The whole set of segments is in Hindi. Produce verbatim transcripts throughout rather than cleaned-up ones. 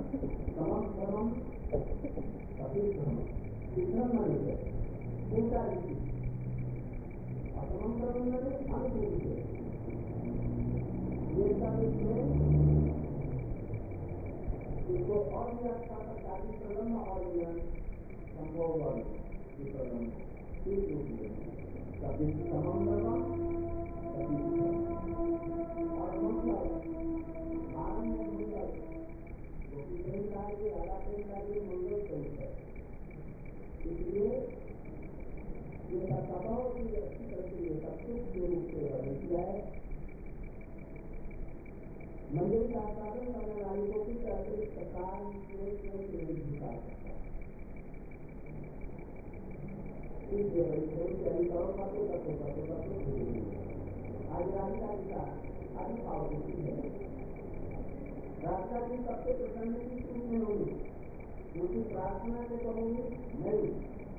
समम धर्मम कभी धर्म विक्रम माने थे उल्टा रीति असमम धर्म माने अनुकूल थे ये सब इसमें इसको और भी अच्छा करता है प्रलम्ब और संभव वाले प्रलम्ब ठीक रूप में कभी समम धर्म कभी और मतलब आनंद में मंगल वो प्रेम कार्य राधा प्रेम कार्य मंगल स्वरूप है इसलिए ये सब स्वभाव की अच्छी तरह से ये सब कुछ के रूप से वर्णन किया है मंदिर का साधन करने वाले को किस तरह से इस प्रकार से प्रेरित दिखा सकता है इसलिए प्रेम के अधिकारों का तो तत्व तत्व तत्व आज राधिका जी का आदि भाव होती है राधिका जी सबसे प्रसन्न की चीज में होगी उनकी प्रार्थना से कहूंगी नहीं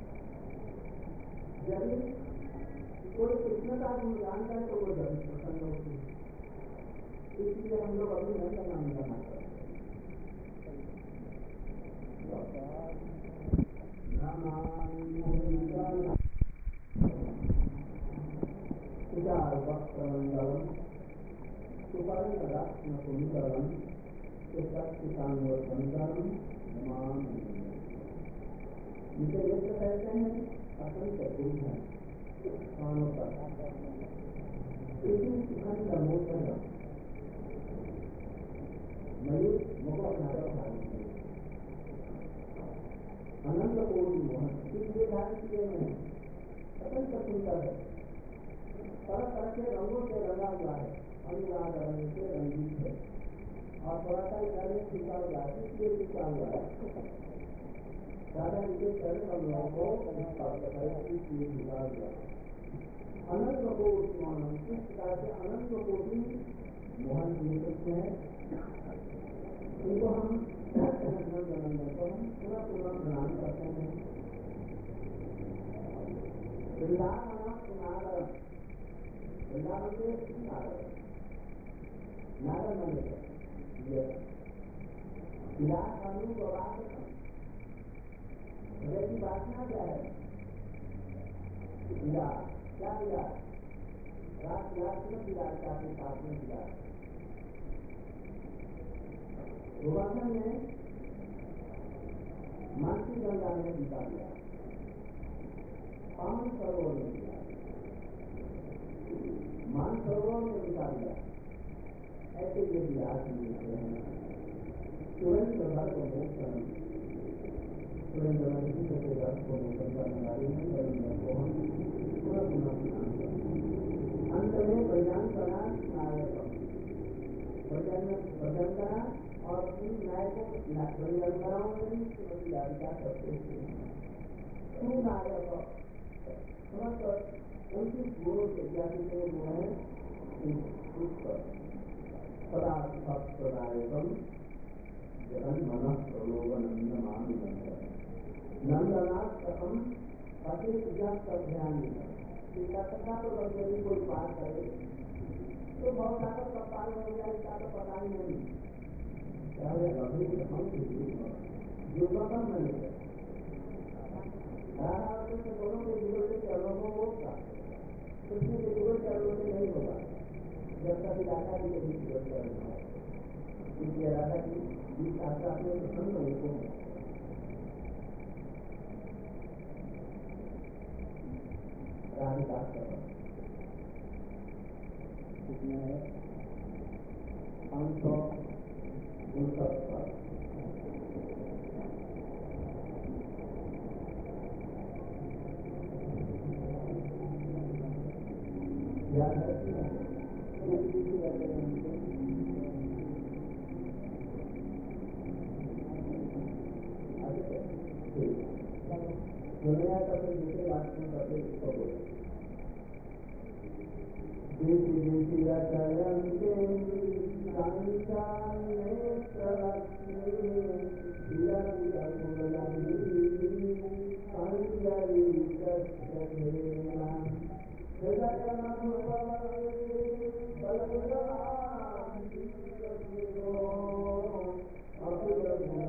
यदि कोई कृष्ण का गुणगान करे तो वो जब प्रसन्न होती है इसलिए हम लोग अभी नहीं करना नहीं करना चाहते वक्त्रमंडलम सुपर्णरत्न कुंडलम सुशक्तिकांगोत्तमम नमामि इसे नेत्र कहते हैं असंख्य पुरुष हैं कानों पर इसी सुखंड मोचन मयूर मुखनागर धारण अनंत कोटि मोहन इसलिए धारण किए हैं असंख्य सुंदर है तरह तरह के रंगों से रंगा हुआ है अनुराग रंग से रंगीत है और थोड़ा सा इधर में छुपा हुआ है इसलिए छुपा हुआ है दादा जी के चरण कमलों को इसलिए छुपा हुआ है अनंत कोटि मोहन इस प्रकार से अनंत कोटि मोहन जी है उनको हम नंदनंदन को हम पूरा पूरा प्रणाम करते हैं वृंदावन नागर वृंदावन से नागर नागर मंदिर विराट अनुरूप हृदय की वासना क्या है विराट क्या विराट रात विराट में विराट का अपने साथ में विराट गोवर्धन ने मानसी गंगा में बिता दिया पावन सरोवर में दिया मान सरोवर में बिता दिया ऐसे ये विराट मिलते हैं तुरंत घर को मोक्षण तुरंत घर को मोक्षण करने वाली है को हम पूरा पुनः प्रदान करें अंत में वैज्ञान करा नायक वचन वचन करा और इन नायकों वैज्ञानिकाओं में भी श्रीमती राधिका सबसे सुनायक समस्त उनतीस गुणों से ज्ञाति के गुण है सदा प्रदायकम जगन मन प्रलोभनंद मान नंदनाथ कथम अतिरिक्त ध्यान इसका कथा तो यदि कोई पार करे तो बहुत ज्यादा कपाल हो जाए इसका तो पता ही नहीं चाहे अभी हम दुर्गम नहीं है राधा और कृष्ण दोनों के जुड़े के चरणों को मोक्ष कृष्ण के जुड़े चरणों से नहीं होगा जब तक राधा जी के बीच जुड़े चरण हो इसलिए राधा जी बीच आशा अपने प्रसन्न को राधिका कितने है पाँच सौ उनसठ साल याद रखिए दुनिया का तो दूसरे राष्ट्र में करते इसको बोले देशी देशी आचरण के संचार नेत्र दिया दिया गुणलंदी संजरी दक्षेना जगन भुवने बलराम अखिल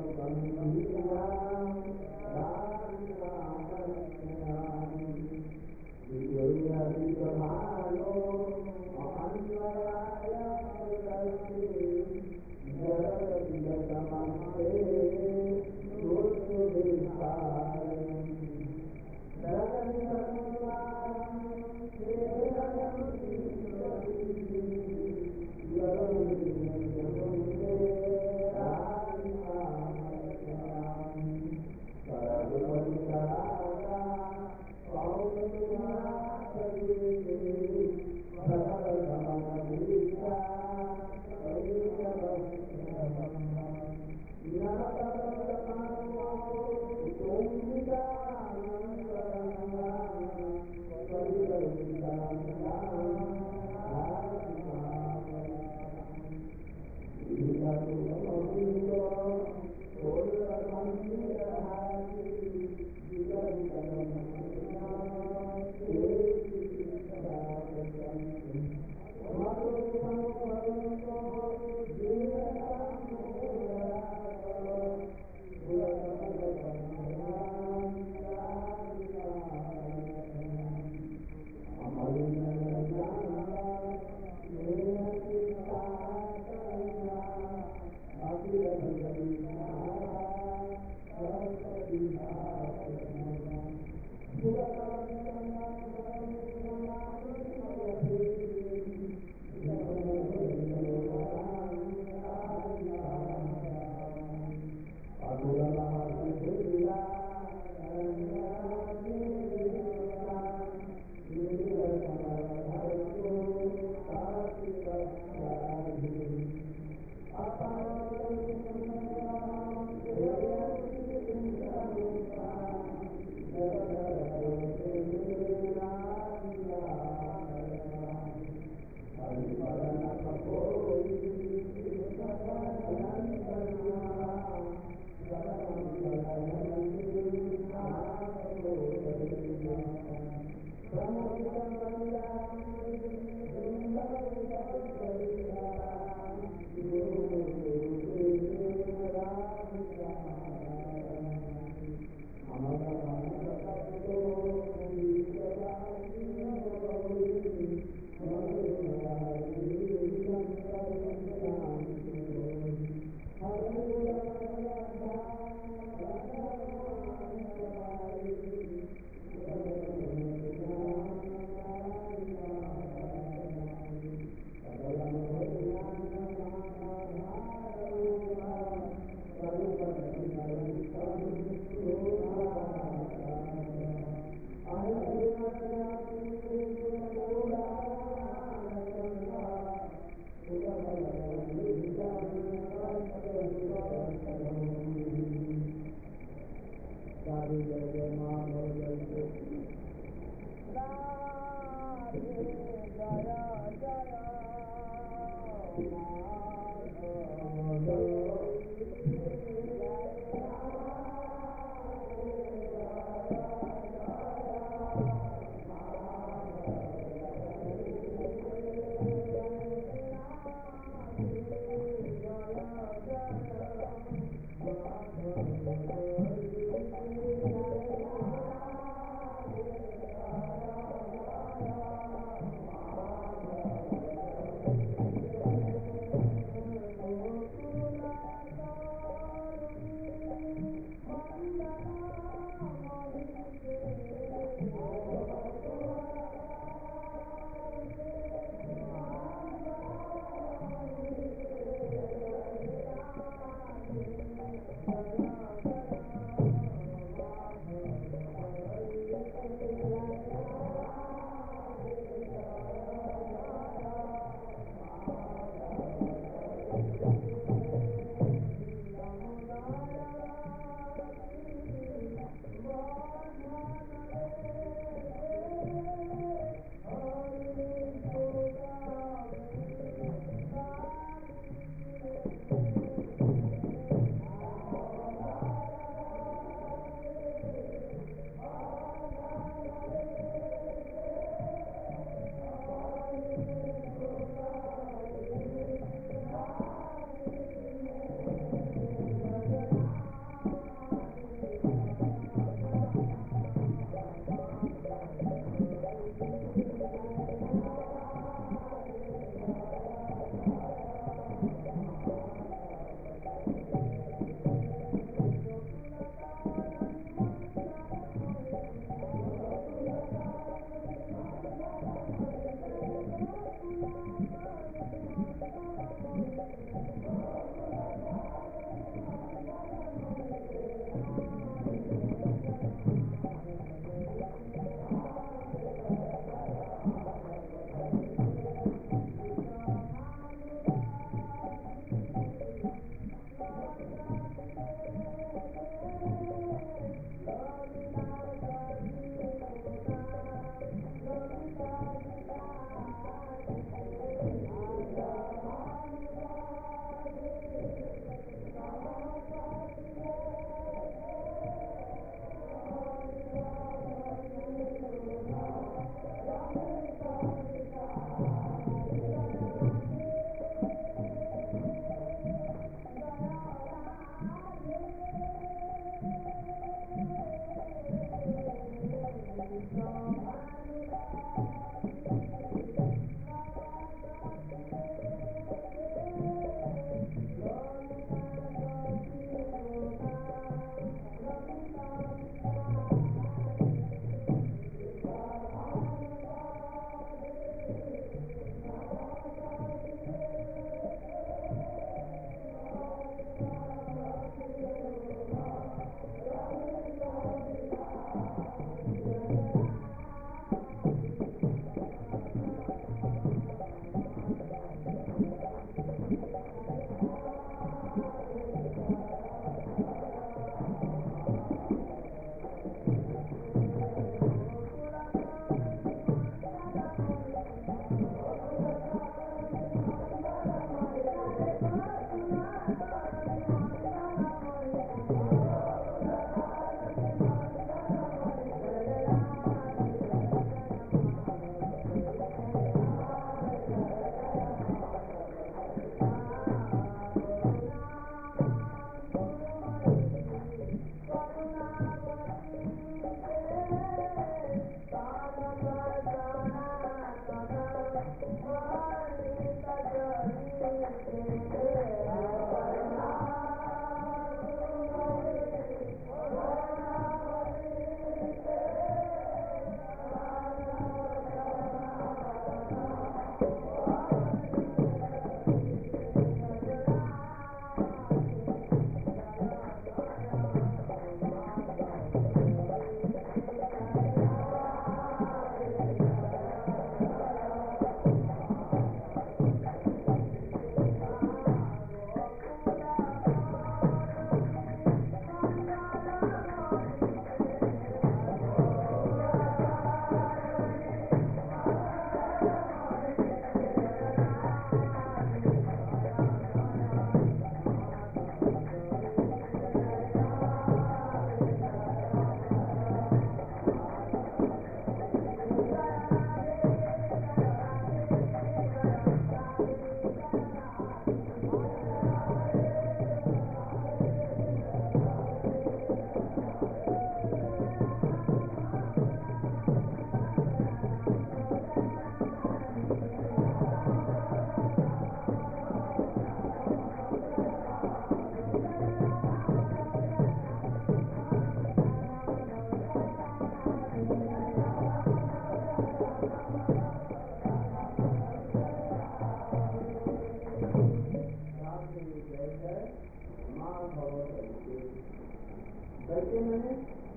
करके मैंने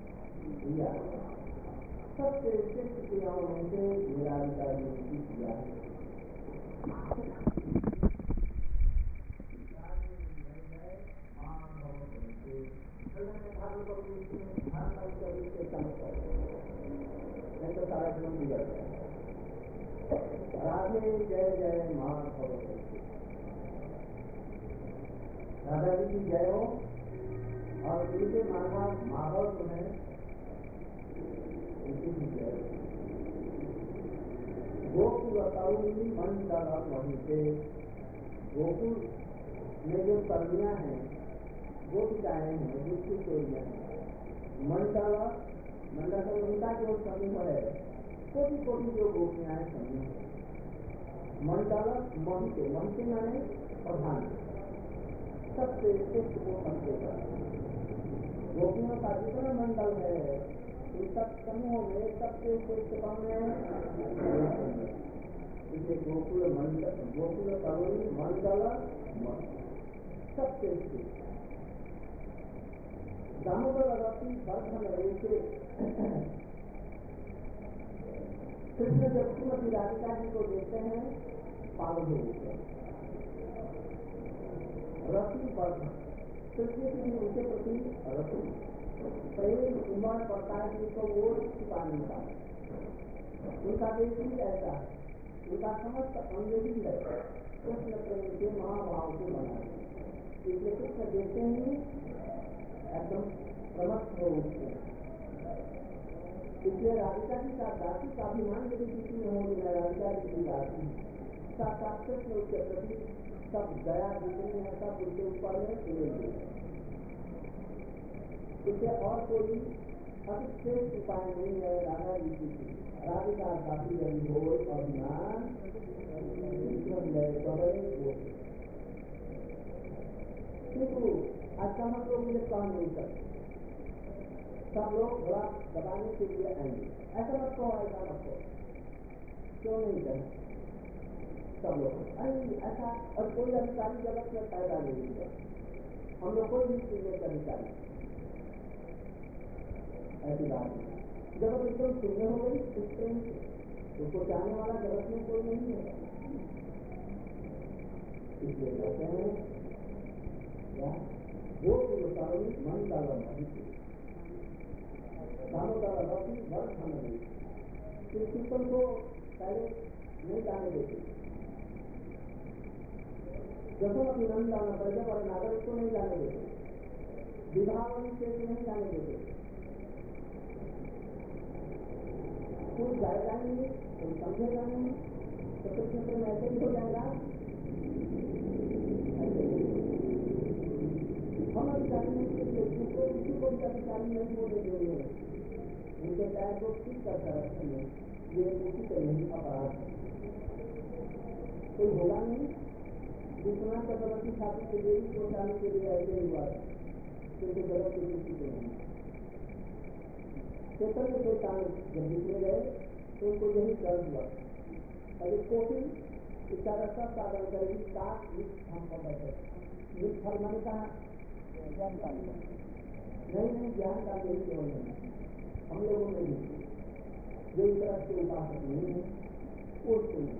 दिया सबसे श्रेष्ठ क्रियाओं में से निरालिका नियुक्ति किया है। राधे जय जय माँ भगवती, राधा जी की जय हो और इनके मानवा माधव तुम्हें इनकी जय हो। गोकुल अताउली मंडल वहीं से गोकुल में जो कन्या हैं, गोपिकाएं हैं, जिसकी चोरियां हैं, मंडल मंडल उनका जो समूह है, कोटि कोटि जो गोपियां समूह है, मंडल महते महते माने प्रधान, सबसे श्रेष्ठ वो मनते का गोपियों का जितना मंडल है, इन सब समूहों में सबसे श्रेष्ठ कौन है? इसे गोकुल मंडल, गोकुल करुणी मंडल सबसे श्रेष्ठ दामोदर रति वर्धन रेखे कृष्ण जब श्रीमती राधिका जी को देखते हैं, पागल हो गए। रति वर्धन कृष्ण की भी उनके प्रति प्रेम उमड़ पड़ता है कि उसको वो छुपा नहीं पाता। उनका देश ही ऐसा है, उनका समस्त अंग ही है कृष्ण प्रेम के महाभाव से बना है। इसलिए कृष्ण देखते ही एकदम प्रमत्त हो उठते हैं। इसलिए राधिका जी का दासी का अभिमान यदि किसी में हो तो राधिका जी की दासी साक्षात कृष्ण उसके प्रति सब दया जितनी है सब उसके ऊपर में उड़ेंगे। इससे और कोई अधिक श्रेष्ठ उपाय नहीं है राधा जी की। राधिका दासी यदि हो अभिमान किंतु अच्छा हम लोग मुझे कह नहीं सकते। सब लोग थोड़ा दबाने के लिए आएंगे, ऐसा मत कहो, ऐसा मत कहो, क्यों नहीं करना सब लोग अरे ऐसा। और कोई अधिकारी जगत में पैदा नहीं हुआ, हम लोग कोई भी चीज में अधिकारी ऐसी बात नहीं। जगत एकदम शून्य हो गई इस प्रेम से, उसको जाने वाला जगत में कोई नहीं है। इसलिए कहते हैं क्या वो पुरुषारों मन डाला नहीं दामोदर रवि वर्ष खाने नहीं, इस कीर्तन को पहले नहीं जाने देते। जसोमती नंदन ब्रज और नागरिक को नहीं जाने देते, विभावन से नहीं जाने देते। कोई जाएगा नहीं, कोई समझेगा नहीं, तो कृष्ण प्रेम ऐसे ही हो जाएगा। हम अधिकारी नहीं थे, दूसरे किसी को भी अधिकारी नहीं होने देंगे, उनके पैर को ठीक करता रखेंगे। ये उसी के नहीं अपराध है, कोई होगा नहीं। विश्वनाथ चक्रवर्ती ठाकुर के देवी को जाने के लिए ऐसे ही हुआ, क्योंकि जगत के किसी को नहीं। चैतन्य के कारण जब निकले गए तो उनको यही दर्द हुआ। अरे कोकिल इसका रास्ता साधन करेगी, सात हम पर बैठे फल मन का ज्ञान का नहीं नहीं ज्ञान का यही केवल नहीं, हम लोगों ने भी जो इस तरह से उपासक नहीं है वो सुनिए।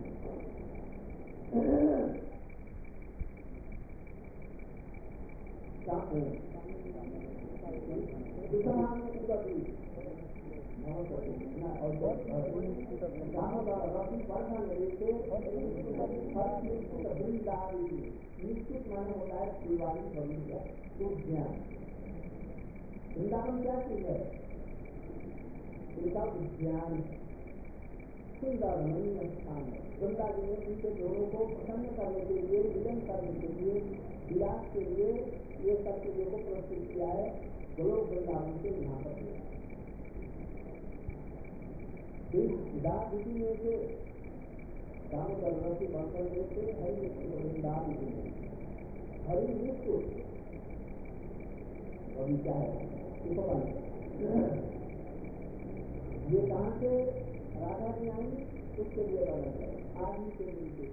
निश्चित माने होता है दिवाली भविष्य उद्यान। वृंदावन क्या चीज है? उनका उद्यान सुंदर रमणीय स्थान है। गंगा जी ने उनके दोनों को प्रसन्न करने के लिए, मिलन करने के लिए, विलास के लिए ये सब चीजों को प्रस्तुत किया है। गोलोक वृंदावन के यहाँ पर दादी में से दामोदर रवि वर्षण में से हरि वृंदावन में हरि विश्व अभी क्या है ये कहाँ से राधा जी आई उसके लिए वर्णन करें। आदि के नीचे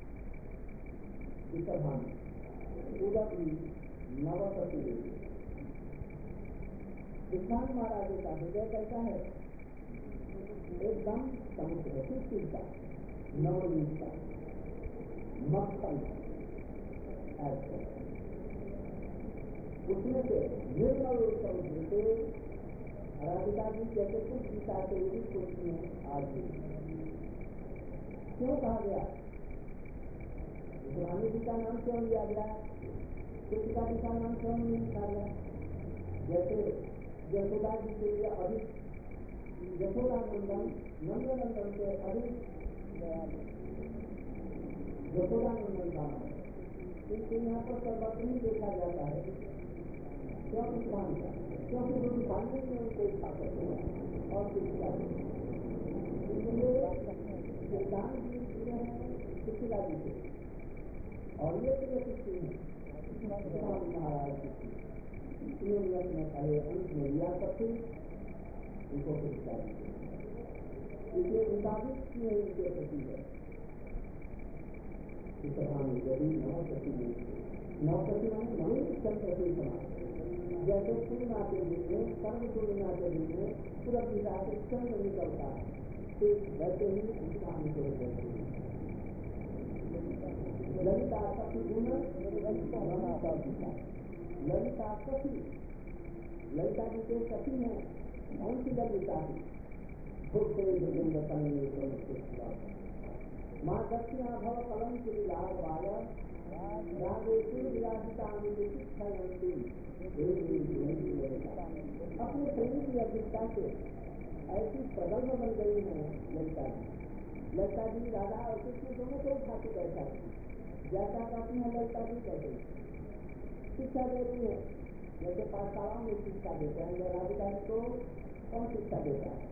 विषभान उदय नवसती देवी विद्वान महाराज का हृदय कैसा है? एकदम समुद्र सुशीलता नवनीता मक्खन ऐसे उसमें से निर्मल समुद्र से राधिका जी जैसे कुछ गीता के भी कुछ में आज क्यों कहा गया? रानी जी का नाम क्यों लिया गया? कृतिका जी का नाम क्यों नहीं लिखा गया? जैसे यशोदा जी के लिए अधिक यशोदा नंदन नंदनंदन से अधिक यशोदा नंदन का नाम, क्योंकि यहाँ पर सर्वत्र ही देखा जाता है। क्यों विद्वान का? क्योंकि वो विद्वान में उनको ताकत हुआ और कृतिका इसलिए सिद्धांत जी प्रिय है कृतिका जी से, और ये प्रिय किसकी है? महाराज की में पहले अंत में लिया करते उनको कृतिका जी, इसलिए उनका भी स्नेह उनके प्रति है। यदि नवसती नवसती माने मनुष्य प्रति समाज, जैसे पूर्णिमा के दिन में सर्व पूर्णिमा के दिन में पूरा गीता से चंद्र निकलता है, तो वैसे ही उसका अनुकूल करते हैं। ललिता शक्ति गुण ललिता गीता ललिता सखी, ललिता जी के सखी हैं। कौन सी ललिता थी? भूखे जोगिंद तनये प्रमुख माँ दक्षिणा भव कलम की लाल बालक राजेश्वर विराजिता शिक्षायंती। अपने प्रेम की अधिकता से ऐसी प्रगल्भ बन गई है ललिता जी। ललिता जी राधा और कृष्ण दोनों को उठा के बैठा थी। जैसा कहती है ललिता जी कहते शिक्षा दे रही है, जैसे पाठशालाओं में शिक्षा देते हैं। राधिका जी को कौन शिक्षा देता है?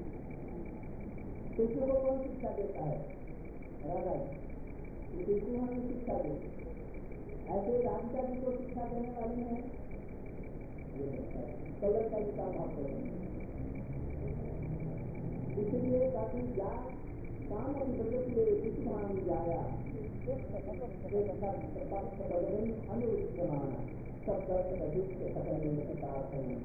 कृष्ण को कौन शिक्षा देता है? राधा जी। कृष्ण हमें शिक्षा देते, ऐसे राधिका जी को शिक्षा देने वाली है ललिता जी का भाव करें। इसलिए काफी जा काम की प्रगति के इस भाव में जाया अनुमाना सब दर्श अधिक सकने के साथ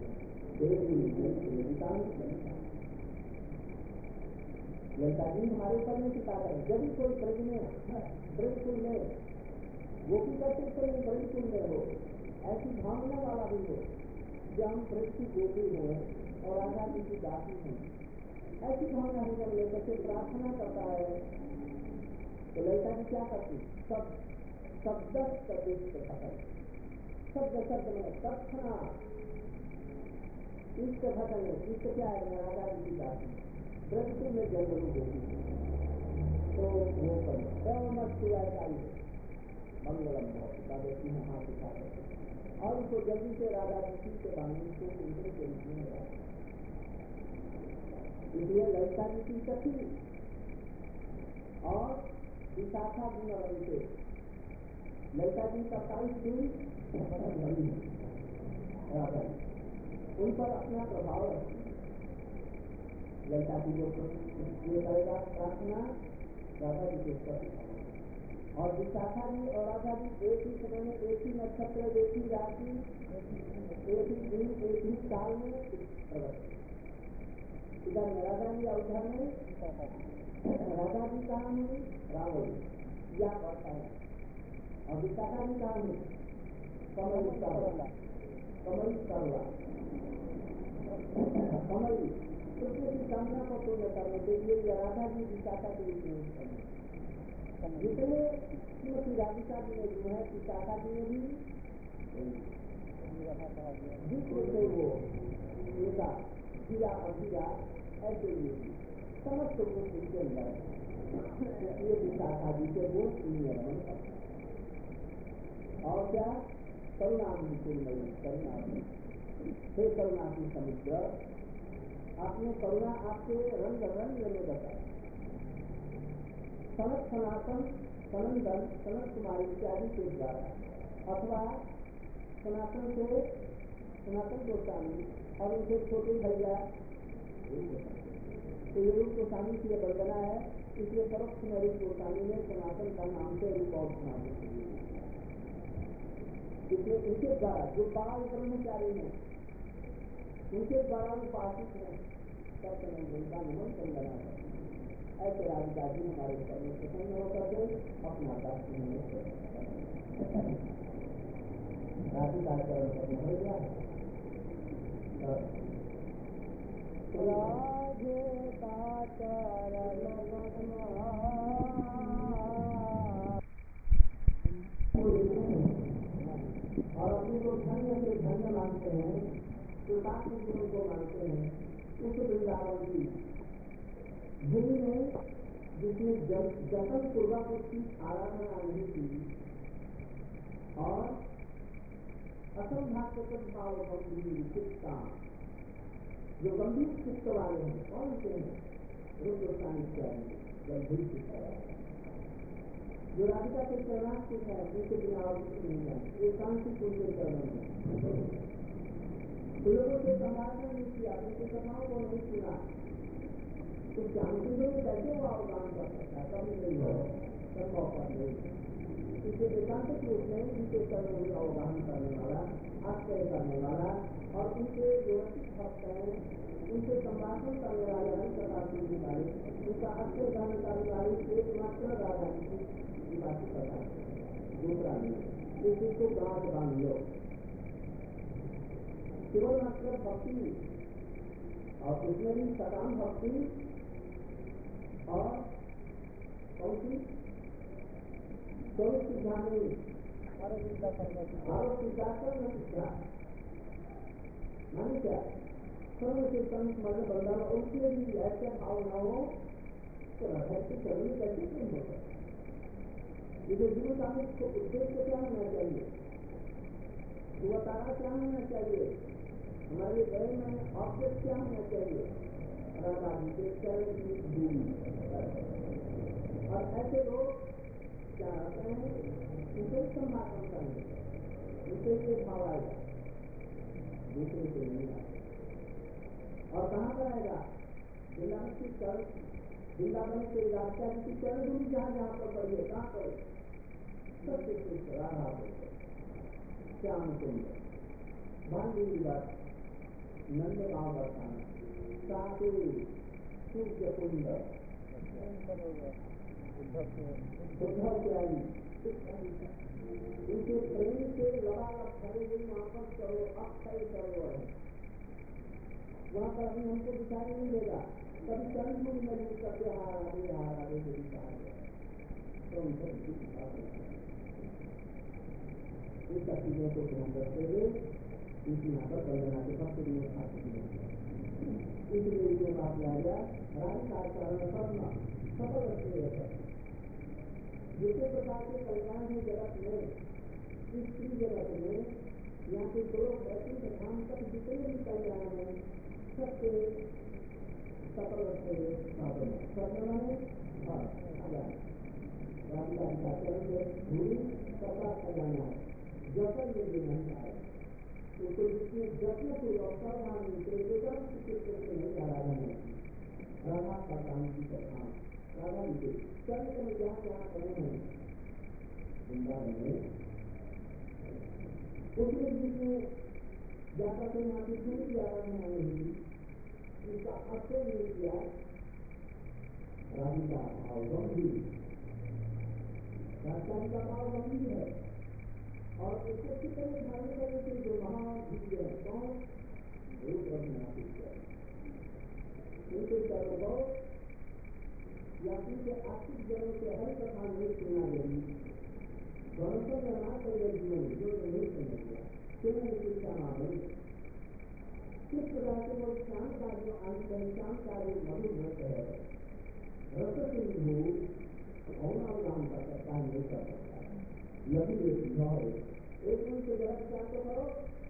ललिता जी हमारे ऊपर में सिखा रहे हैं। जब भी कोई ब्रज में ब्रज कुल में गोपी का चित्र में ब्रज कुल में हो, ऐसी भावना वाला भी हो जो हम ब्रज की गोपी हो और राधा जी की दासी हैं, ऐसी भावना है। जब लेकर के प्रार्थना करता है तो ललिता जी क्या करती? सब शब्द शब्द शब्द में तत्ना इष्ट भटन है। इष्ट क्या है? राधा जी की दासी ब्रजपुर में जन्म होती है तो वो मस्ती आई मंगलम देती है हाथ उठा और उसको जल्दी से राधा जी के बांधने को उनके के रूप में लगा। इसलिए ललिता जी की सखी और विशाखा गुणवती से ललिता जी सत्ताईस दिन बनी राधा जी उन पर अपना प्रभाव रखती है। ललिता जी को ये करेगा प्रार्थना राधा जी के प्रति और विशाखा जी और राधा जी एक ही समय में, एक ही नक्षत्र, एक ही राशि, एक ही दिन, एक ही काल में प्रकट। इधर राधा जी और उधर में राधा जी कहाँ है? रावण या बढ़ता है और विशाखा जी कहाँ है? कमल करला कमल करला कमल कृष्ण की कामना को पूर्ण करने के लिए ये राधा जी विशाखा के रूप में जितने श्रीमती राधिका जी ने जो है विशाखा जी ने भी जिससे से वो उनका जिया अभिया ऐसे ही समस्त गुण उनके अंदर ये विशाखा जी के गुण इनमें और क्या करुणा बिल्कुल करुणा हे करुणा की समुद्र आपने करुणा आपके रंग रंग में बताया। सनत सनातन सनंदन सनत कुमारी इत्यादि के द्वारा अथवा सनातन से सनातन गोस्वामी और उनके छोटे भैया तो ये रूप गोस्वामी की वंदना है। इसलिए परोक्ष में रूप गोस्वामी ने सनातन का नाम से रूप और सनातन इसलिए उनके द्वारा जो बाल ब्रह्मचारी हैं उनके द्वारा उपासित है सब समय उनका नमन वंदना है। ऐसे राधिका जी हमारे ऊपर में प्रसन्न होकर के अपना दास राधिका चरण पर हो गया। राधे का चरण और अपने को धन्य से धन्य मानते हैं, कृतार्थ जीवन को मानते हैं। उस वृंदावन की भूमि में जिसमें जतन पूर्वक उसकी आराधना नहीं की और असंभाव्य भाव गंभीर चित्ता जो गंभीर चित्त वाले हैं कौन से हैं? रूप गोस्वामी इत्यादि गंभीर चित्त वाले जो राधिका के चरणार्थित है उनके बिना और कुछ नहीं जानते। एकांतिक उनके चरणों में लोगों से संभाषण नहीं किया, उनके कथाओं को नहीं सुना तो जानते हुए कैसे वो अवगान कर सकता है? कभी नहीं हो संभव पर नहीं। इसलिए एकांतिक रूप में उनके चरणों में अवगान करने वाला, आश्चर्य करने वाला और उनके जो रसिक भक्त हैं उनसे संभाषण करने वाले हर प्रकार की बीमारी उनका आश्चर्य करने करने वाली एकमात्र राधा की बात करता है, दूसरा नहीं। इस चीज को गांठ बांध लो केवल मात्र भक्ति और उसमें भी सकाम भक्ति और कौन सी चौबीस सिद्धा में आरोप सिद्धा सर्व सिद्धा मानी क्या सर्व कीर्तन स्मरण बंदा उसमें भी ऐसे भाव न हो तो राधा की चरण कैसे नहीं हो सकता। ये जीवन का उद्देश्य क्या होना चाहिए, जुवतारा क्या होना चाहिए, हमारे गए में ऑब्जेक्ट क्या होना चाहिए, राधा जी के चरण की भूमि। और ऐसे लोग क्या रहते हैं उनसे संभाषण करने उनसे ये भाव आएगा दूसरे से नहीं आएगा। और कहाँ पर आएगा, वृंदावन की चरण, वृंदावन के रास्ता की चरण भूमि जहाँ जहाँ पर पड़ी है कहाँ पर सबसे श्रेष्ठ राधा श्याम कुंड बांधवी बात नंद गांव बरसाना साधु सूर्य कुंड उद्धव प्यारी उनके प्रेम से लबालब भरे हुए वहाँ पर करो अक्षय सरोवर है। वहाँ पर अभी हमको दिखाई नहीं देगा, कभी चरण भूमि में भी करते हार आगे हार आगे से दिखाई तो उनको इस चीजों को ध्यान रखते हुए इस यहाँ पर वंदना के भक्त में इसलिए जो बात लाया राधिका चरण करना सफल रखते जिसके प्रकार के कल्याण है जगत में, इस स्त्री जगत में यहाँ के दो ऐसी प्रधान तक जितने भी कल्याण है सबसे सफल रखते हुए साधन सफल माने राधिका का चरण में भूमि सबका कल्याण है। जतन में जो नहीं आए उसको जिसने जत्न पूर्वक सावधानी से एकदम चिकित्सा से नहीं आराधन है राधा प्रधान की प्रधान राधा जी के चरण में जहाँ जहाँ खड़े हैं वृंदावन में उसमें जिसने जाकर के यहाँ की पूरी की आराधना नहीं की उसका अक्षय नहीं किया राधिका भाव गंभीर राधिका का भाव गंभीर है और उसको कितने धारण करने से जो महान दिव्य है कौन रूप रघुनाथ उनके सर्वभाव या उनके आर्थिक जनों से हर कथा नहीं सुना गई गौरव निर्माण कर गए जीवन जो नहीं समझ गया सुनने की क्षमा नहीं किस प्रकार से वो शाम का जो अंत है शाम का जो मधुर रस है रस सिंधु अवनावधान कर सकता है नहीं कर सकता यदि ये सुझाव है एक मन से गलत विचार तो करो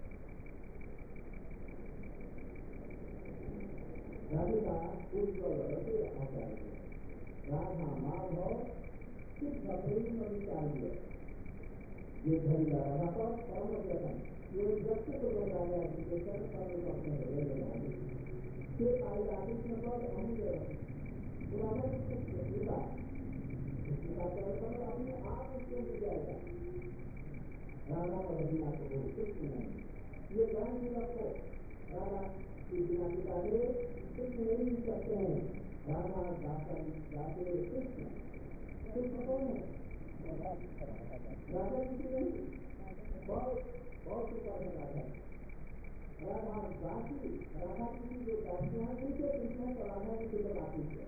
राधिका उज्ज्वल रसे आचार्य राधा माधव सिद्ध प्रेम विचार्य ये धरी राधा पर परम व्यसन ये व्यक्ति को राजा जी के चरण पर अपने हृदय में डाले के आयुराधिक में पद अमूल्य पुराना गीता इसका चरण पर अपने आप उसके मिल जाएगा राधा और रघुनाथ को कुछ नहीं ये ज्ञान दिवस को राधा की बिना पिता के कुछ नहीं करते हैं राधा दासन गाते कृष्ण कृष्ण कौन है राधा जी की नहीं बहुत बहुत ऊपर है राधा राधा दासी राधा जी की जो दासियां हैं उनके कृष्ण तो राधा जी की दासी है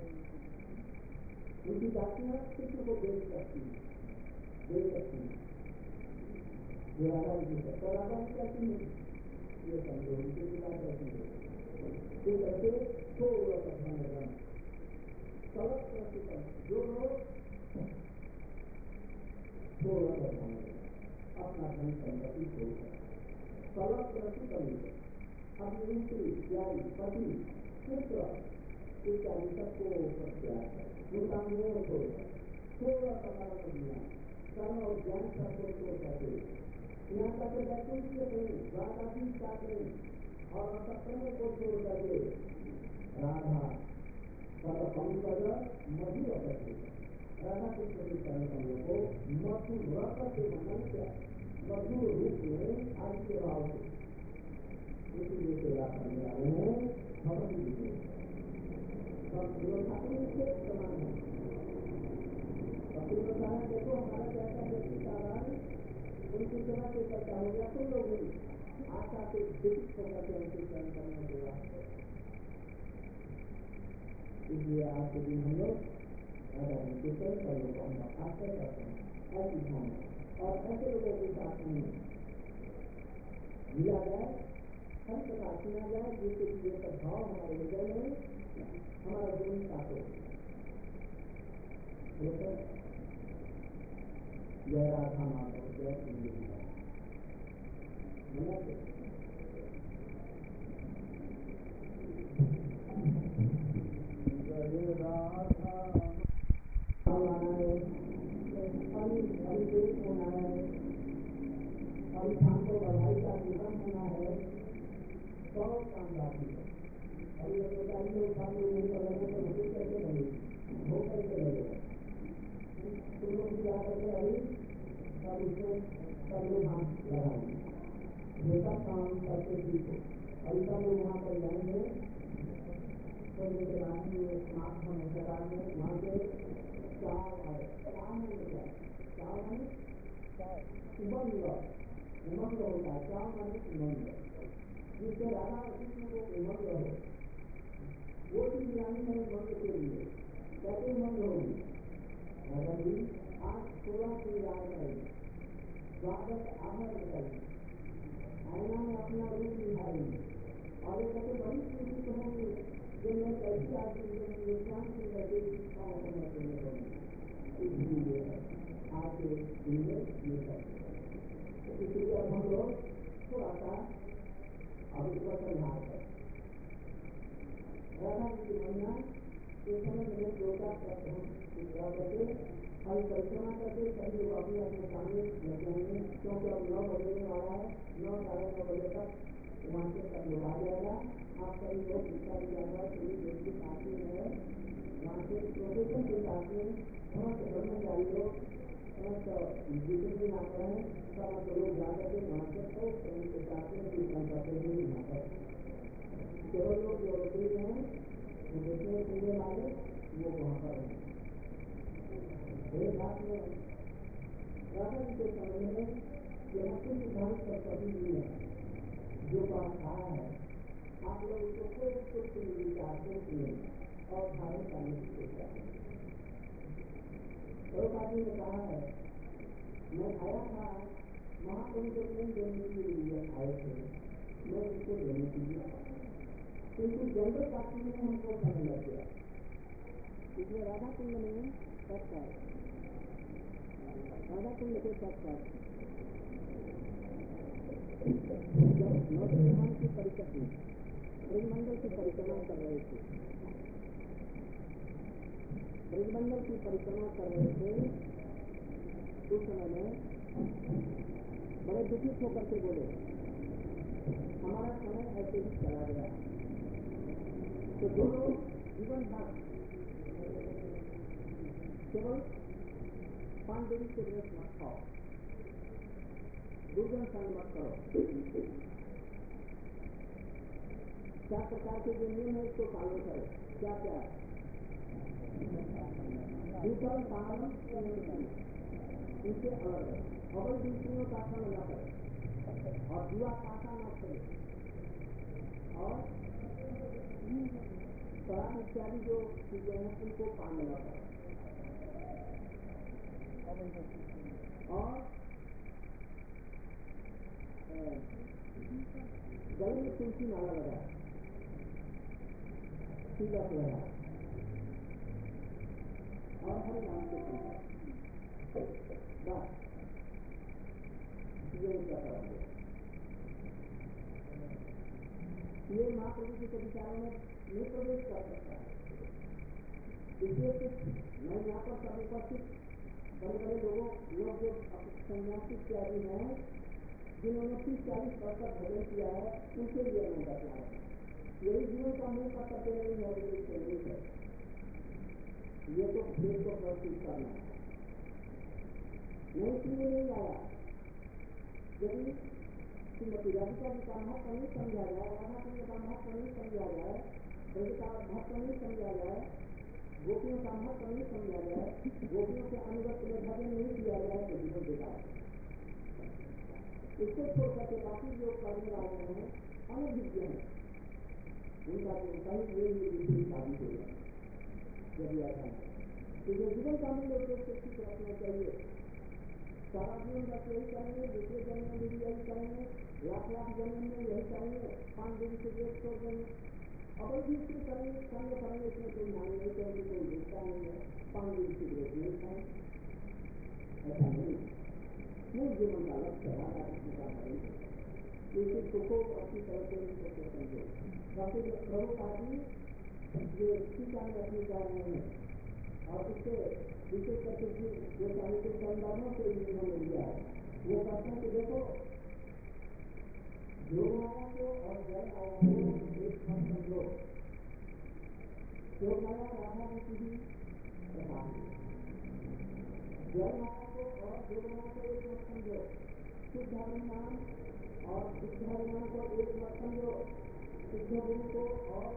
उनकी दासियां कृष्ण को देख सकती है देख सकती है जो राधा जी है तो राधा जी कहती है ये समझो उनकी पिता कहती है इस तरह से थोड़ा सा ध्यान रखना सड़क प्रस्तुत जो लोग थोड़ा सा ध्यान रखना अपना धन संपत्ति छोड़कर सड़क प्रस्तुत अपनी स्त्री प्यारी पति पुत्र इत्यादि सबको प्रत्याग उनका मोह छोड़कर थोड़ा सा कर्म दिया कर्म और ज्ञान सबको छोड़ करके यहाँ तक वैकुंठीय प्रेम राधाधीश का प्रेम और सत्संग को छोड़ करके राधा पद पंकज मधुर करके राधा कृष्ण के चरण कमलों को मधुर रस से मनन किया मधुर रूप में आज के भाव से इसीलिए सेवा करने वाले हैं भगवती जी को सब ठाकुर से समान है और देखो हमारा जैसा व्यक्ति साधारण उनकी सेवा से करता हो गया तुम लोग भी आशा से विकसित होकर के उनके चरण करने के वास्ते। इसलिए आज के दिन हम लोग राधा विशेषण पर लोगों का आश्रय करते हैं, ऐसी भावना और ऐसे लोगों के साथ में मिला जाए, हर प्रकार सुना जाए, जिससे कि ये प्रभाव हमारे हृदय में हमारा जीवन साथ हो। जय राधा माधव, जय श्री नमस्ते। जय राधा अभी अभी देश होना है, अभी शाम को बधाई का जीवन होना है, सौ काम बाकी है। अभी अधिकारी लोग काम नहीं कर रहे तो मुझे कैसे बने, वो कैसे लगेगा? तुम लोग क्या करते अभी सब उसको सब लोग हाथ लगाएंगे, ये सब काम करके सीखो। अभी सब लोग वहाँ पर जाएंगे तो मेरे राशि में समाप्त होने के बाद में वहाँ से चाव आए, चाव में क्या चाव में उमंग उमंग होता है, चाव में उमंग जिससे राधा कृष्ण को उमंग हो, वो चीज लानी है उमंग के लिए। कैसे उमंग होगी? राधा जी आज सोलह की याद करेंगे, स्वागत आभार करेंगे, आईना में अपना रूप दिखाएंगे और ये कहते बड़ी खुशी तो होंगी जो मैं कैसी आदमी जो शांति करके काम करने के लिए होंगे। इसलिए आज के दिन में ये करते, इसलिए अब हम लोग थोड़ा सा अब इसका संहार करें। राधा जी की महिमा इस समय में दो चार शब्द हम पूरा करके और परिक्रमा करके सभी लोग अपने अपने सामने लग जाएंगे, क्योंकि अब नौ बजने वाला है, नौ साढ़े नौ बजे तक वहाँ से सब लोग आ जाएगा। आप सभी लोग जिसका भी जाएगा सभी देश के साथ में है, वहाँ से प्रोफेशन के साथ में समस्त कर्मचारी लोग समस्त जितने भी यहाँ पर हैं समस्त लोग जाकर के वहाँ से तो सभी के साथ में कीर्तन करते हुए यहाँ पर केवल लोग जो रोटी हैं वो देखने सुनने वाले वो वहाँ पर हैं। एक बात में राधा जी के समय में यहाँ कुछ सिद्धांत सरस्वती जी है जो बात कहा है, आप लोग उसको खूब कुछ विचार से सुने और धारण करने की कोशिश करें। प्रभुपाद जी ने कहा है, मैं आया था महाप्रभु को प्रेम देने के लिए आए थे, मैं उसको देने के लिए किंतु जंगल काटने में हमको समय लग गया। इसलिए राधा कुंड में तत्व राधा कुंड के तत्व जब नौजवान की परिचय हुई, ब्रजमंडल की परिक्रमा कर रहे थे, ब्रजमंडल की परिक्रमा कर रहे थे, उस समय में बड़े दुखित होकर के बोले, हमारा समय ऐसे ही चला गया। तो जो लोग जीवन भर केवल पांच दिन के ड्रेस मत खाओ, दुर्जन संग मत करो, चार प्रकार के जो नियम है इसको पालन करो। क्या क्या है? दूसरा पालन इनसे अलग है, अवल दूसरियों का संग न करे और जुआ पासा न खेले और शराब इत्यादि जो चीजें हैं उनको पान न करें और गले में तुलसी माला लगाए, तिलक लगाए और हरे नाम को बस ये उनका कर्म है। ये महाप्रभु जी के विचारों में नहीं प्रवेश कर सकता है। इसलिए कुछ मैं यहाँ पर सब उपस्थित बड़े बड़े लोगों लोग जो सन्यासी इत्यादि हैं जिन्होंने तीस चालीस वर्ष तक भजन किया है, उनके लिए मैं बता रहा हूँ। यही जीवन का मूल कर्तव्य नहीं है, ये नहीं है, ये तो देश को प्रस्तुत करना है। नहीं इसलिए नहीं आया, यदि श्रीमती राधिका जी का महत्व नहीं समझा जाए, राधा कृष्ण का महत्व नहीं समझा जाए, ब्रज का महत्व नहीं समझा जाए, गोपियों का महत्व नहीं समझा जाए, गोपियों के अनुगत में भजन नहीं किया जाए तो जीवन बेकार। इसको छोड़ करके बाकी जो करने वाले हैं अनभिज्ञ हैं, उनका तो कहीं ये दूसरी शादी हो जाए यदि ऐसा है। तो जो जीवन का मूल्य उद्देश्य ठीक रखना चाहिए, सारा जीवन बस यही करेंगे, दूसरे जन्म में भी यही करेंगे, लाख लाख जन्म में यही करेंगे, पाँच दिन से देख छोड़ देंगे, अब भी इसमें करेंगे करने करेंगे, इसमें कोई हानि नहीं करेंगे, कोई देखता नहीं है, पाँच दिन से देख नहीं खाएंगे, ऐसा नहीं। मूल जीवन का लक्ष्य राधा कृष्ण का करेंगे, इसे सुखों अच्छी तरह से सोचे समझो। बाकी प्रभु आदि जो टीका में अपनी जा रहे हैं और उससे विशेष करके जो साहित्य संदर्भों से उन्होंने लिया है, वो कहते हैं कि देखो योग माया को और जल माया को एक मत समझो। योग माया राधा की सीधी प्रधान, जल माया को और योग माया को एक मत समझो। शुद्ध हरिनाम और शुद्ध हरिनाम को एक मत समझो। शुद्ध गुरु को और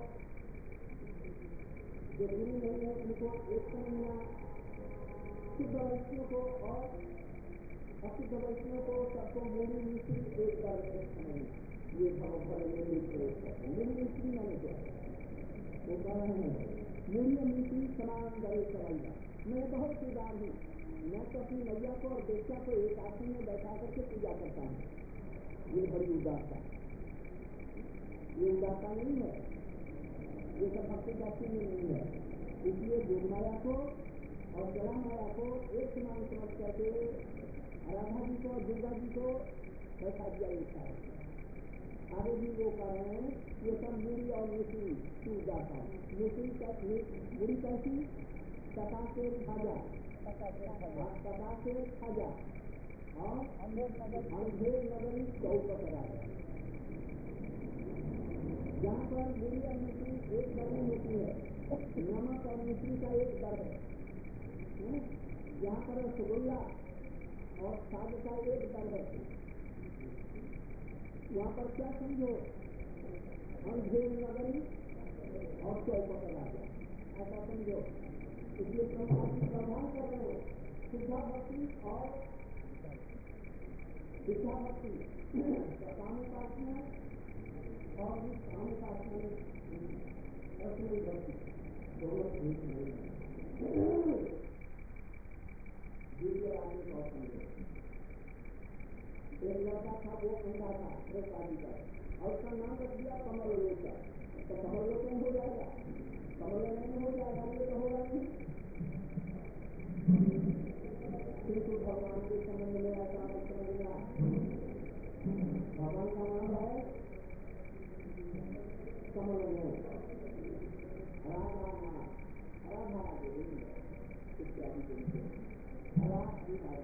जो गुरु नहीं है उनको एक समझना। शुद्ध वैष्णव को और अशुद्ध वैष्णव को सबको मूली मिश्री एक करके समझना। ये भगवान मूली मिश्री मैंने क्या वो कह रहे हैं, मूल्य मिश्री समान गए सवाइया। मैं बहुत सुधार हूँ, मैं तो अपनी मैया को और बेटा को एक आसन में बैठा करके पूजा करता हूँ। ये बड़ी उदारता, ये उदारता नहीं है, ये सब भक्ति जाति में नहीं है। इसलिए योग माया को और जला माया को एक समान समझ करके राधा जी को दुर्गा जी को बैठा दिया जाता है। आगे भी वो कह रहे हैं ये सब मूड़ी और मिश्री टूट जाता है। मिश्री का मूड़ी कैसी सका से खाजा, सका से खाजा और अंधेर नगरी चौपट राजा। जहाँ पर मूड़ी और मिश्री एक दर में होती है, नमक और मिश्री का एक दर है। जहाँ पर रसगुल्ला और साग का एक दर है, वहाँ पर क्या समझो, अंधेर नगरी और चौपट राजा, ऐसा समझो। इसलिए प्रधान कर रहे हो शुद्धा भक्ति और शिक्षा भक्ति, कामोपासना और कामोपासना में असली भक्ति दोनों ठीक नहीं। दूसरे आदमी को समझो, एक लड़का था वो अंधा था, वो शादी का और उसका नाम रख दिया कमल लोका। तो कमल लोक में हो जाएगा, कमल नहीं हो जाएगा, ये तो होगा नहीं। किंतु भगवान के संबंध में ऐसा मत समझना, भगवान का नाम है कमल लोक, राधा राधा गोविंद इत्यादि राधा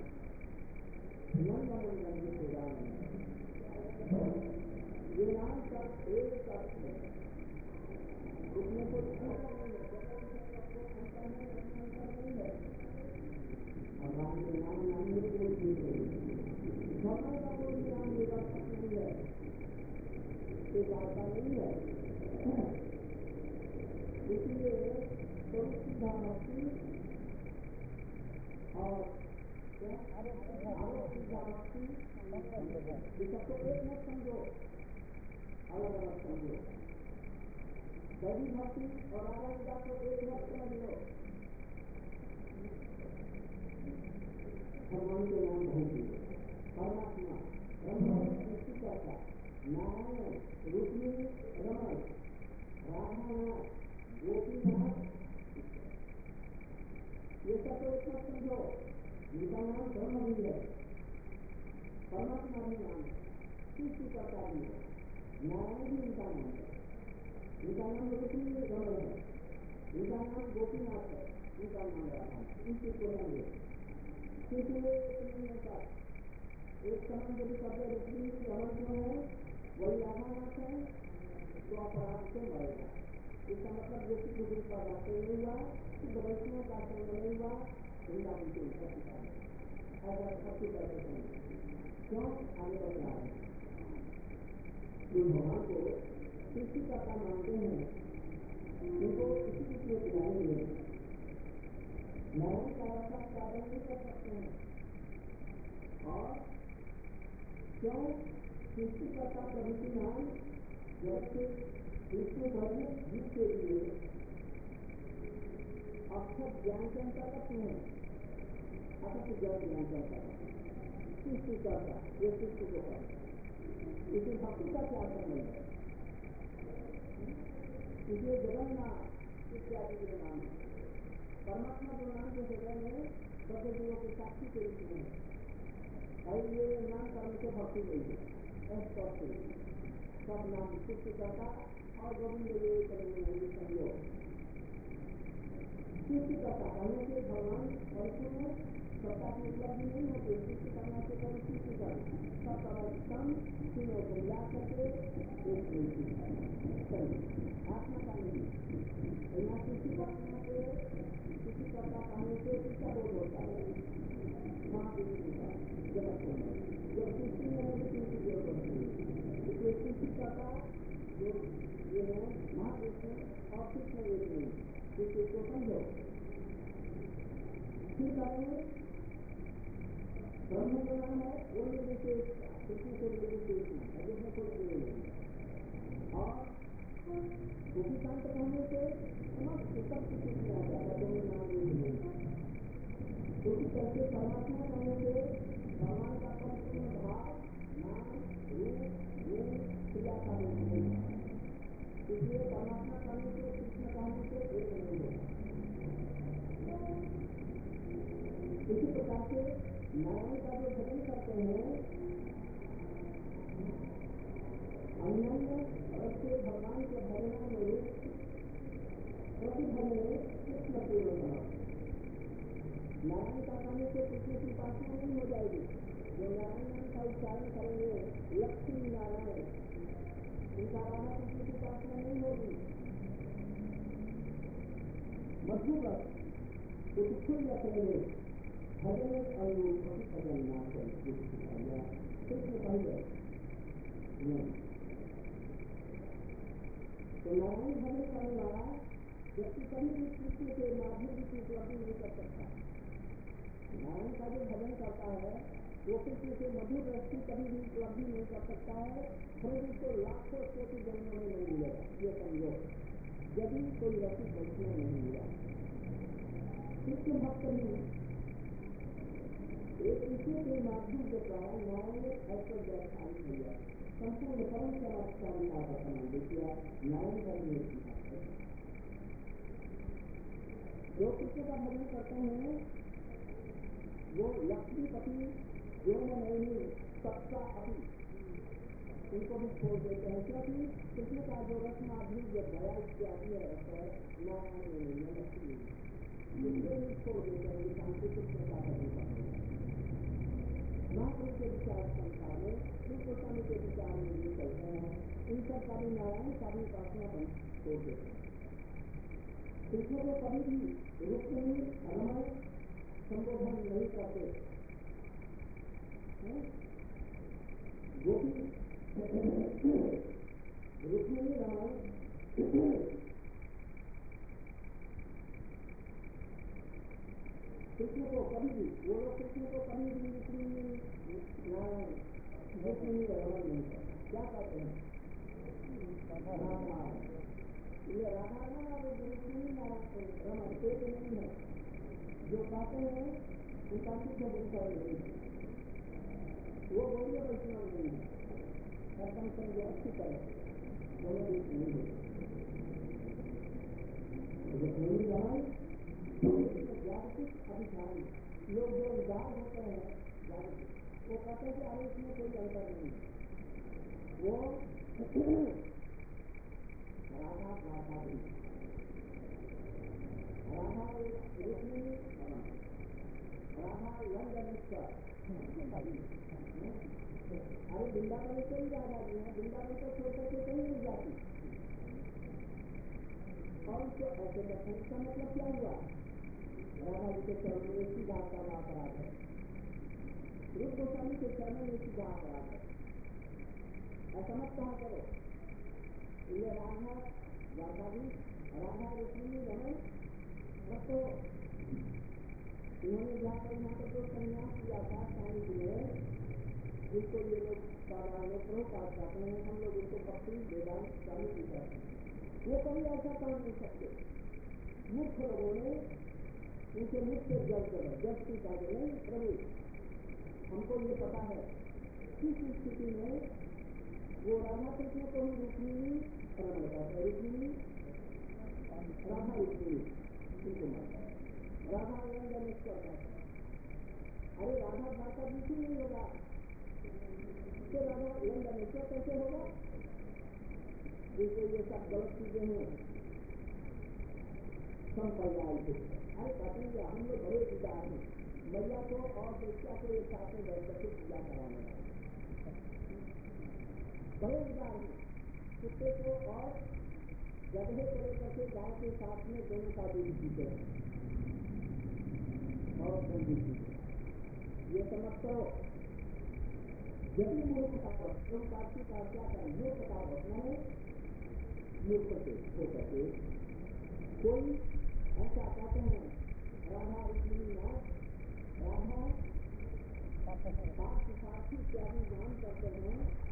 ये नाम सब एक अर्थ है, उसमें कोई अंतर नहीं है। भगवान के नाम नाम में कोई चीज नहीं, भगवान का कोई नाम निरर्थक नहीं है, एक आता नहीं है। इसलिए शुद्धा भक्ति और सबको एक मत समझो, अलग अलग समझो। दैवी भक्ति और राधा विदा को एक मत समझ लो। भगवान के नाम बहुत ही परमात्मा ब्रह्म सृष्टिकर्ता नारायण रुक्मिणी रमण राधानाथ गोपीनाथ, ये सब एक मत समझो। इनका नाम ब्रह्म भी है, परमात्मा भी नाम है, सृष्टिकर्ता भी है, नारायण भी इनका नाम है, इनका नाम रुक्मिणी रमण है, इनका नाम गोपीनाथ है, इनका नाम राधा है। इनकी पुरानी किसी नहीं होता एक समान यदि कब्जा रुक्मिणी रमण जो है वही राधानाथ है तो अपराध से मरेगा। इसका मतलब जो कि गुरु का रास्ते नहीं हुआ, शुद्ध वैष्णव का संग नहीं हुआ, उनका उनके ऊपर ऐसा अच्छी तरह से क्यों आगे बढ़ रहा है। जो भगवान को सृष्टिकर्ता मानते हैं उनको इसी के दिलाएंगे, नारायण का रक्षा साधन नहीं कर सकते हैं और क्यों? सृष्टिकर्ता प्रभु के नाम जैसे विष्णु भजन जिसके लिए अक्षर ज्ञान के अंतर्गत है, अक्षर ज्ञान ज्ञान के अंतर्गत सृष्टिकर्ता ये सृष्टि को कर इसे भक्ति का क्या करना है? इसलिए जगन्नाथ इत्यादि के नाम परमात्मा जो नाम के हृदय में सब जीवों के साक्षी के रूप में है, ये नाम करने से भक्ति नहीं है। सब नाम सृष्टि करता और गोविंद संयोग सृष्टि करता कहने से भगवान परिपूर्ण सत्ता की उपलब्धि नहीं होती। सृष्टि करने से कोई सृष्टि कर सब सर्वोत्तम तीनों को मिला करके आत्मा का नहीं यहाँ सृष्टि करने से सृष्टि करता कहने से किसका बोध होता है? महाविष्णु का जगत को जब सृष्टि में है सृष्टि की जरूरत नहीं। इसलिए सृष्टि करता जो ये है महाविष्णु और कृष्ण एक नहीं। इसलिए को समझो फिर करेंगे ब्रह्म का नाम है वो निर्विशेष कृष्ण से निर्विशेष है जिसमें कोई देर नहीं। और गोपीकांत कहने से समस्त सब कुछ किया जाता है दोनों नाम नहीं। उसी तरह से परमात्मा कहने से भगवान का परिपूर्ण भाव नाम रूप गुण क्रिया का रूप नहीं। इसलिए परमात्मा कहने से कृष्ण कहने से एक नहीं होता। इसी प्रकार से नारायण का जो भजन करते हैं अन्य रस से भगवान के भजना में प्रतिभने कृष्ण पूर्ण नारायण का कहने से कृष्ण की उपासना नहीं हो जाएगी। जो नारायण नाम का उच्चारण करेंगे लक्ष्मी नारायण उनका राधा कृष्ण की उपासना नहीं होगी। मधुर उत्फुल्ल करेंगे भजन अनुरूप भजन ना करें कृष्ण पहले तो नारायण भजन करने वाला व्यक्ति कभी भी कृष्ण के माध्यम की उपलब्धि नहीं कर सकता। नारायण का जो भजन करता है वो कृष्ण के मधुर रस की कभी भी उपलब्धि नहीं कर सकता है। फिर उसको लाखों कोटि जन्मों में नहीं मिलेगा। ये समझो यदि कोई रसिक वैष्णव नहीं मिला कृष्ण भक्त नहीं एक कृष्ण के माध्यम के द्वारा नारायण ऐश्वर्य व्याख्यान किया संपूर्ण परम चमत्कारी आत्मा किया नारायण करने की जो कृष्ण का भजन करते हैं वो लक्ष्मीपति जो नहीं सबका अभी उनको भी छोड़ देते हैं क्योंकि कृष्ण का जो रस माधुर्य दया इत्यादि है नारायण में नहीं है लक्ष्मी इसलिए भी छोड़ देते हैं कि शांति कृष्ण का भजन करते हैं। महाप्रभु के विचार संसार में कृष्ण स्वामी के विचार में ये चलते हैं इन सब का भी नारायण का भी उपासना बन छोड़ देते हैं। कृष्ण को कभी भी रुक्मिणी रमण संबोधन नहीं करते। गोपी रुक्मिणी रमण कृष्ण को कभी भी वो लोग कृष्ण को कभी भी रुक्मिणी रुक्मिणी रमण नहीं करते। क्या कहते हैं? राधा ये राधा ना वो रुक्मिणी रमण एक नहीं है। जो कहते हैं उनका शुद्ध विचार नहीं है। वो गौरीय वैष्णव नहीं है। कर्तन संजय अच्छी तरह दोनों बीच नहीं है। रुक्मिणी रमण जागतिक अधिकारी लोग जो उदार होते हैं जागतिक वो कहते हैं कि अरे इसमें कोई अंतर नहीं है। वो राधा राधा भी राधा रुक्मिणी राधा लंदनेश्वर अरे वृंदावन में कोई राधा जी है। वृंदावन को छोड़ करके कहीं नहीं जाती। और उसको ऐसे करने का मतलब क्या हुआ? राधा जी के चरणों में सीधा करना अपराध है। रूप गोस्वामी के चरणों में सीधा अपराध है। ऐसा मत कहा करो। ये राधा वासावी राधा रुक्मिणी रमण सब तो इन्होंने जाकर यहाँ पर जो संन्यास किया था स्वामी जी ने जिनको ये लोग साधारण प्रभुपाद कहते हैं, हम लोग उनको भक्ति वेदांत स्वामी जी कहते हैं, वो कभी ऐसा कह नहीं सकते। मुख्य लोगों ने उनके मुख से जल कर जब की कहते नहीं प्रभु हमको ये पता है किस स्थिति में वो राधा कृष्ण को ही रुक्मिणी रमणता है, रुक्मिणी राधा रुक्मिणी उनको मानता है, राधा गणेश करता है। अरे राधा भाषा दूसरी नहीं होगा तो राधा गणेश्वर कैसे होगा? जिसको ये सब गलत चीजें हैं संप्रदाय से। अरे कहते हैं हम लोग बड़े विचार हैं, मैया को और कृष्णा को एक साथ में बैठ करके पूजा कराने वाले बड़े विचार हैं। कुत्ते को और गधे को लेकर के गाय के साथ में दोनों का दूध पीते हैं और संगीत पीते हैं। ये समझ करो यदि मूर्खता कार्तिक का क्या कर मूर्खता घटना है, मूर्ख से हो सके कोई ऐसा कहते हैं राधा रुक्मिणी नाथ राधा साक्षी इत्यादि ध्यान करते हैं